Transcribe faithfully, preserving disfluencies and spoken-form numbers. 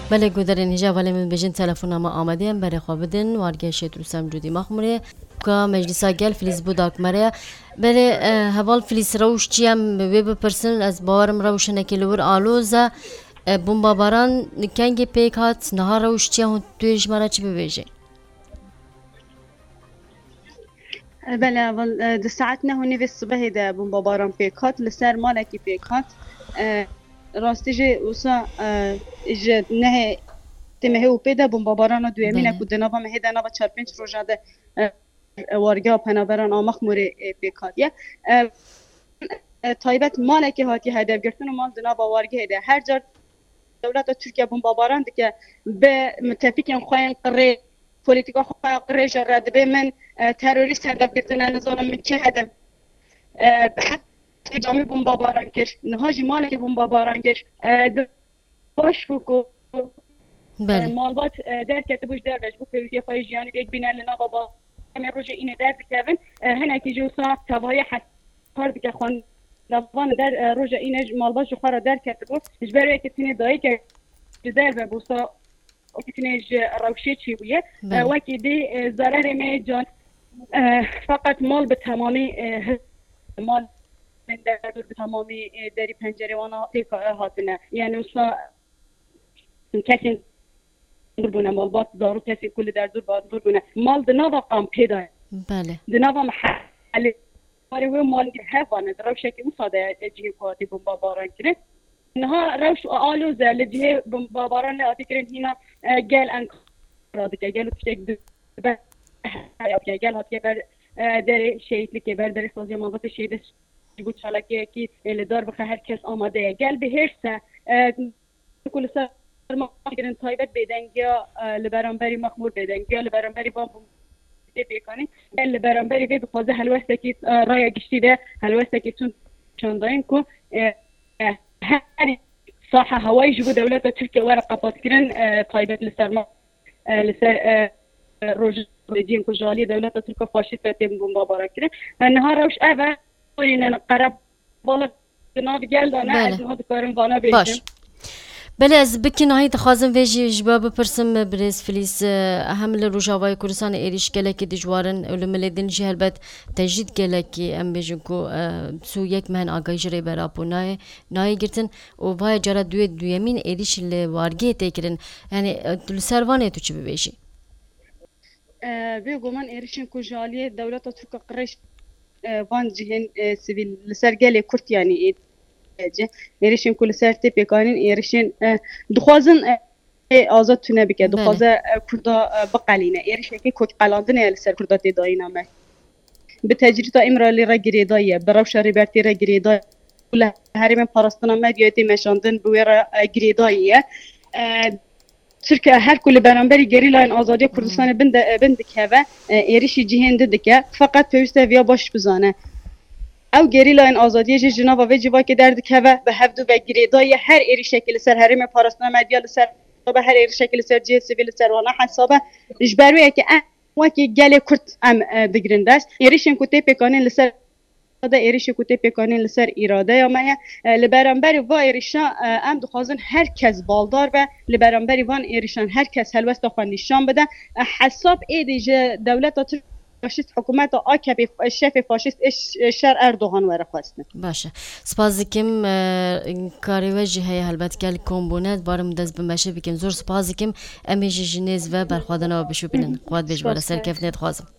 بله گودرین هجا ولی من بجن تلفن ما آمدیم برای خواب بدن وارگه شد روسم جودی مخمره که مجلس گل فلیس بوداک مره بله هوال فلیس روش چیم به بپرسن از باورم روش نکلور آلوزه بمب باران کنگی پیک هات نهار روش چیم تویش مرا چی ببیجه بله اول ده ساعتنا هونی و الصبح ده بمب باران پیک هات لسر مالکی پیک هات راستی جه اوسا جه نه تمه او پیدا بمب باران دویمینه که دنابا مهده نابا چار پنج روزاده وارگاه پنابران آمخ موری پیکاتیه تایبت مالکی هاتی هدف گرفتن و مال دنابا وارگاه ده هر جار دولت ترکیه بمب باران ده به متفقین خواهن قره پولیتیکا خواهن قره جرد به من تروریست هدف گرفتن نظام من که هدف حتی جامعه بمب باران کش نهاجی مالکی بمب باران کش باش بکو مالبات در کتبوش در بش بو پیوتی خواهی جیانی یک بینن لنا بابا همه روژه اینه در بکرن هنه که جو ساعت تباهی حسار بکر خوان لفظان در روژه اینه مالبات جو خواه در کتبو جبره که تینه دایی که در ببوسا که تینه روشه چی بویه وکی دی ضرر می جان فقط مال به تمامی مال من در دور به تمامی دری پنجره وانا تیکا هاتنه یعنی اصلا کسی دور بونه مال بات دارو کسی کل در دور بات دور بونه مال دنوا قام پیدا بله دنوا محل ولی و مال حیوانه روش که مصاده جیه پاتی بمب باران کنه نها روش آلو زل جیه بمب باران لاتی کرن هینا گل ان رادی که گل تشک به یا گل هات که بر در شهید که بر در سازی مالات شهید بود حالا که کی دار بخه هر کس آماده گل به هرسه کل سر ما کردن تایبت بدنگیا لبرانبری مخمور بدنگیا لبرانبری بام بیکنی لبرانبری به بخوازه هلوسته که رای گشتیده هلوسته که چون چندین کو هر صاحه هوایی جو دولت ترکیه ورقه پاس کردن تایبت لسر ما لسر روج دین کو جالی دولت ترکیه فاشیست تیم بمب باران کردن نهار روش اول این قرب بالا جناب گل دانه از نهاد کارم وانا بیشم بله از بکی نهایی تخوازم ویجی جواب پرسم برز فلیس هم لروجاوای کردستان ایریش گلکی دجوارن اولمال دنجی هلبت تجدید گلکی ام بیجن کو سو یک مهن آگاهی جری برابو نای نای گرتن و وای جرا دوی دویمین ایریش لوارگی تکرن یعنی لسروانه تو چی ببیجی؟ بیگو من ایریشن کو جالی دولت ترک قرش وان جهن سیویل لسر گلی کرد یعنی ایرشین کل سرتی پیکانین ایرشین دخوازن آزاد تونه بکه دخوازه کردا بقلینه ایرش که کوک قلاندنه لسر کردا تداینه مه به تجریت امرالی را گریدایه براوش ریبرتی را گریدای کل هریم پاراستنا مدیاتی مشاندن بوی را گریدایه ترکیه هر کل برانبری گری لاین آزادی کردستان بند بند که و ایرشی جهنده دکه فقط پیوسته ویا باش بزانه او گریلا این آزادی جناب و جوا که درد که به هفدو و گریدای هر ایری شکل سر حریم پاراستان مدیال سر به هر ایری شکل سر جه سیویل سر وانا حسابه اجبارویه که وکی گل کرد ام دگرنده است ایریشن کتی پیکانین لسر ده ایریش کتی پیکانین لسر ایراده یا مایه لبرانبری و ایریشان ام دخوازن هر کس بالدار و لبرانبری وان ایریشان هر کس هلوست خوان نشان بده حساب ایدی دولت ترکیه فاشیست حکومت آکبی شف فاشیست شر اردوغان وره خواستن باشه سپاس دکم کاری وجه های هلبت کل کمبونت بارم دست بمشه بکم زور سپاس دکم امیش جنیز و برخوادنا بشو بینن خواد بیش باره سر کف نت خوازم